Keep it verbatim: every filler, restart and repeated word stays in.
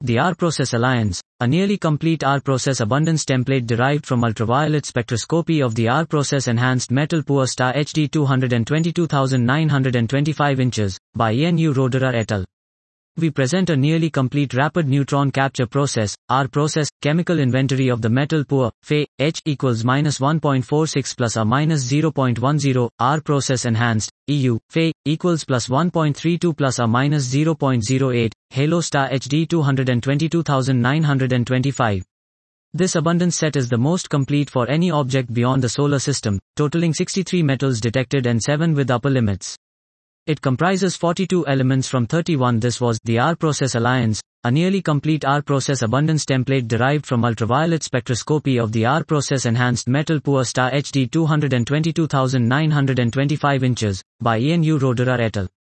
The R-Process Alliance, a nearly complete R-Process abundance template derived from ultraviolet spectroscopy of the R-Process enhanced metal poor star H D two hundred twenty-two thousand nine hundred twenty-five inches, by E N U Roederer et al. We present a nearly complete rapid neutron capture process, R-Process, chemical inventory of the metal poor, Fe, H equals minus one point four six plus or minus zero point one zero, R-Process enhanced, E U, Fe, equals plus one point three two plus or minus zero point zero eight, Halo star H D two hundred twenty-two thousand nine hundred twenty-five. This abundance set is the most complete for any object beyond the solar system, totaling sixty-three metals detected and seven with upper limits. It comprises forty-two elements from thirty-one. This was the R-Process Alliance, a nearly complete R-Process abundance template derived from ultraviolet spectroscopy of the R-Process enhanced metal poor star H D two hundred twenty-two thousand nine hundred twenty-five inches, by E N U Roederer et al.